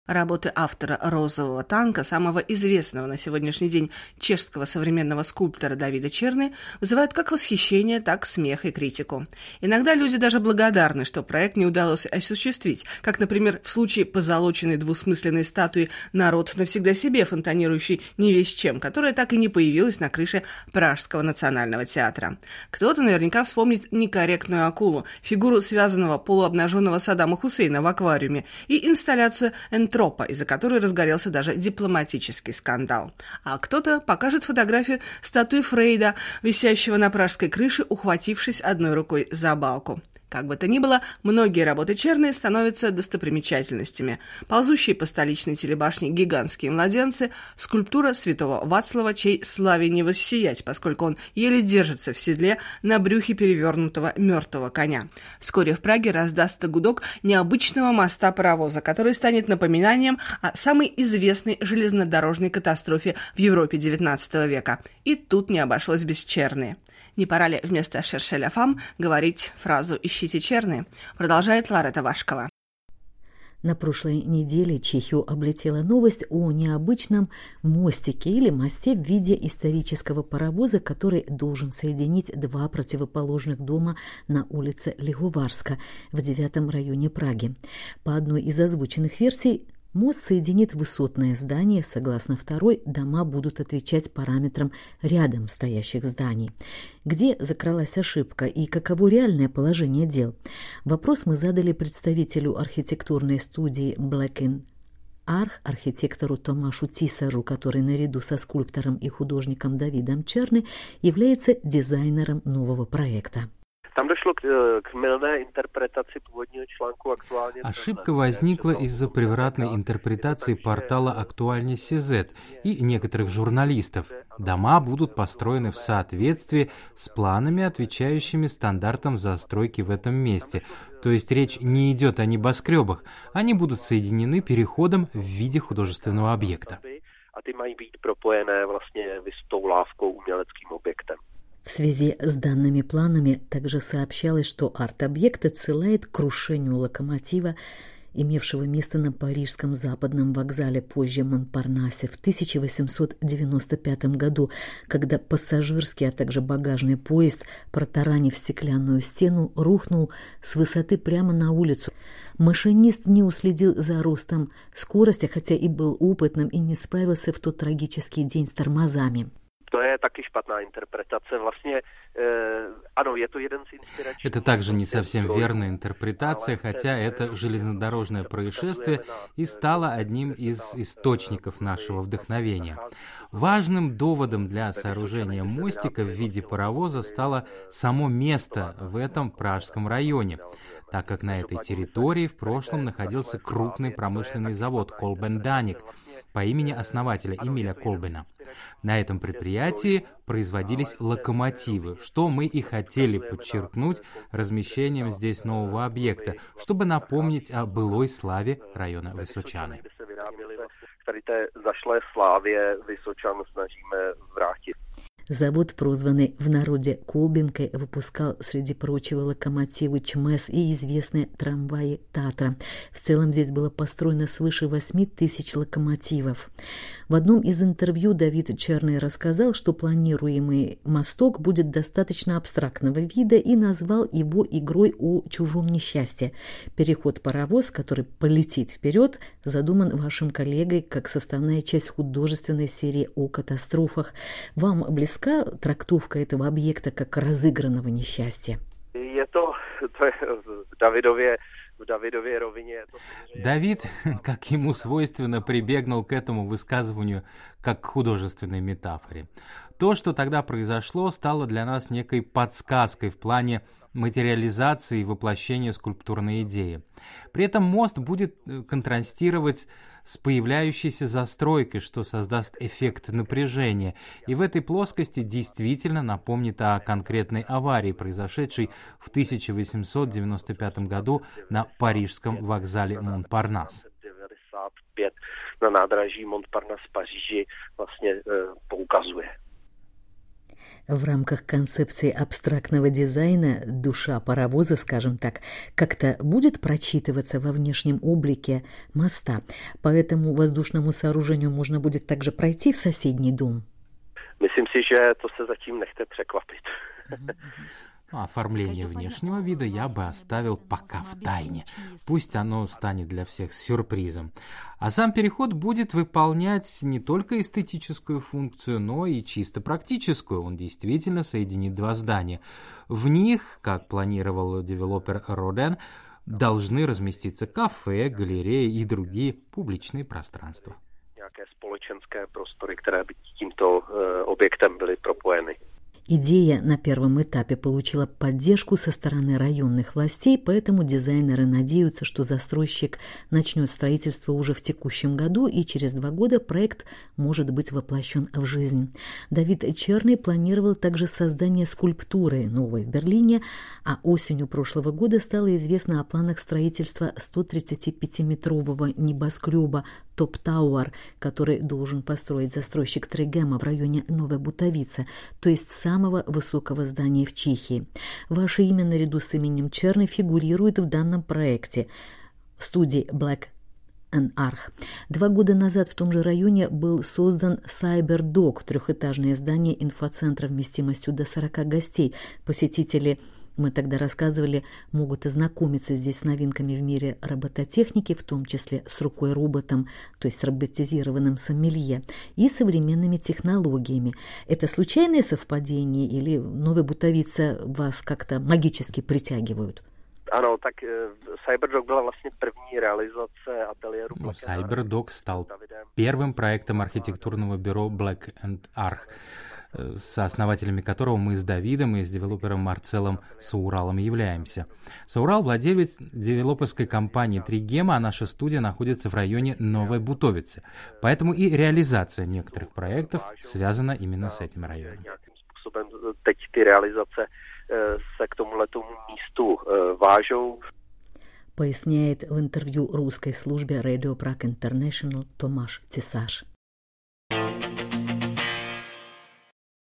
Работы автора «Розового танка», самого известного на сегодняшний день чешского современного скульптора Давида Черны, вызывают как восхищение, так смех и критику. Иногда люди даже благодарны, что проект не удалось осуществить, как, например, в случае позолоченной двусмысленной статуи «Народ навсегда себе», фонтанирующей не весь чем, которая так и не появилась на крыше Пражского национального театра. Кто-то наверняка вспомнит некорректную акулу, фигуру связанного полуобнаженного Саддама Хусейна в аквариуме и инсталляцию «Энтропа», из-за которой разгорелся даже дипломатический скандал. А кто-то покажет фотографию статуи Фрейда, висящего на пражской крыше, ухватившись одной рукой за балку. Как бы то ни было, многие работы Черны становятся достопримечательностями. Ползущие по столичной телебашне гигантские младенцы, скульптура святого Вацлава, чей славе не воссиять, поскольку он еле держится в седле на брюхе перевернутого мертвого коня. Вскоре в Праге раздастся гудок необычного моста-паровоза, который станет напоминанием о самой известной железнодорожной катастрофе в Европе XIX века. И тут не обошлось без Черны. Не пора ли вместо «Шерше ля фам» говорить фразу «ищите Черны»? Продолжает Ларета Вашкова. На прошлой неделе Чехию облетела новость о необычном мостике или мосте в виде исторического паровоза, который должен соединить два противоположных дома на улице Лиховарска в 9-м районе Праги. По одной из озвученных версий, мост соединит высотное здание, согласно второй, дома будут отвечать параметрам рядом стоящих зданий. Где закралась ошибка и каково реальное положение дел? Вопрос мы задали представителю архитектурной студии Black & Arch, архитектору Томашу Тисару, который наряду со скульптором и художником Давидом Черны является дизайнером нового проекта. Там дошло к мylné интерпретации пůvodního článku Aktuálně. Ошибка возникла из-за превратной интерпретации портала «Актуальне СЗ» и некоторых журналистов. Дома будут построены в соответствии с планами, отвечающими стандартам застройки в этом месте. То есть речь не идет о небоскребах, они будут соединены переходом в виде художественного объекта. A ty mají být propojené vlastně vysutou lávkou, uměleckým objektem. В связи с данными планами также сообщалось, что арт-объект отсылает к крушению локомотива, имевшего место на парижском западном вокзале, позже Монпарнасе, в 1895 году, когда пассажирский, а также багажный поезд, протаранив стеклянную стену, рухнул с высоты прямо на улицу. Машинист не уследил за ростом скорости, хотя и был опытным, и не справился в тот трагический день с тормозами. To je taky špatná interpretace. Vlastně, ano, je to jeden z inspiračních. Это также не совсем верная интерпретация, хотя это железнодорожное происшествие и стало одним из источников нашего вдохновения. Важным доводом для сооружения мостика в виде паровоза стало само место в этом пражском районе, так как на этой территории в прошлом находился крупный промышленный завод Колбен Даник по имени основателя Эмиля Колбена. На этом предприятии производились локомотивы, что мы и хотели подчеркнуть размещением здесь нового объекта, чтобы напомнить о былой славе района Высочаны. Завод, прозванный в народе Колбинкой, выпускал, среди прочего, локомотивы ЧМЭС и известные трамваи Татра. В целом здесь было построено свыше 8000 локомотивов. В одном из интервью Давид Черный рассказал, что планируемый мосток будет достаточно абстрактного вида и назвал его игрой о чужом несчастье. Переход-паровоз, который полетит вперед, задуман вашим коллегой как составная часть художественной серии о катастрофах. Вам близка трактовка этого объекта как разыгранного несчастья? Давид, как ему свойственно, прибегнул к этому высказыванию как к художественной метафоре. То, что тогда произошло, стало для нас некой подсказкой в плане материализации и воплощения скульптурной идеи. При этом мост будет контрастировать с появляющейся застройкой, что создаст эффект напряжения, и в этой плоскости действительно напомнит о конкретной аварии, произошедшей в 1895 году на парижском вокзале Монпарнас. На nádraží Montparnasse v Paříži vlastně poukazuje. В рамках концепции абстрактного дизайна душа паровоза, скажем так, как-то будет прочитываться во внешнем облике моста. По этому воздушному сооружению можно будет также пройти в соседний дом. Myslím si, že to se zatím nechte překvapit. Оформление внешнего вида я бы оставил пока в тайне. Пусть оно станет для всех сюрпризом. А сам переход будет выполнять не только эстетическую функцию, но и чисто практическую. Он действительно соединит два здания. В них, как планировал девелопер Роден, должны разместиться кафе, галереи и другие публичные пространства. Nějaké společenské prostory, které by tímto objektem byly propojeny. Идея на первом этапе получила поддержку со стороны районных властей, поэтому дизайнеры надеются, что застройщик начнет строительство уже в текущем году, и через 2 года проект может быть воплощен в жизнь. Давид Черный планировал также создание скульптуры новой в Берлине, а осенью прошлого года стало известно о планах строительства 135-метрового небоскреба Топ Тауэр, который должен построить застройщик Тригема в районе Новой Бутовицы, то есть самого высокого здания в Чехии. Ваше имя наряду с именем Черный фигурирует в данном проекте студии Black and Arch. 2 года назад в том же районе был создан CyberDog, 3-этажное здание инфоцентра вместимостью до 40 гостей. Посетители, мы тогда рассказывали, могут ознакомиться здесь с новинками в мире робототехники, в том числе с рукой-роботом, то есть с роботизированным сомелье, и современными технологиями. Это случайное совпадение или Новая Бутовица вас как-то магически притягивают? Ano, tak CyberDog byla vlastně první realizace ateliéru Black and Arch. CyberDog стал первым проектом архитектурного бюро Black and Arch, сооснователями которого мы с Давидом и с девелопером Марцелом Сауралом являемся. Саурал — владелец девелоперской компании Тригема, а наша студия находится в районе Новой Бутовицы. Поэтому и реализация некоторых проектов связана именно с этим районом. Teď ty realizace se k tomuto místu vážou. Поясняет в интервью русской службе Radio Prague International Tomáš Cisář.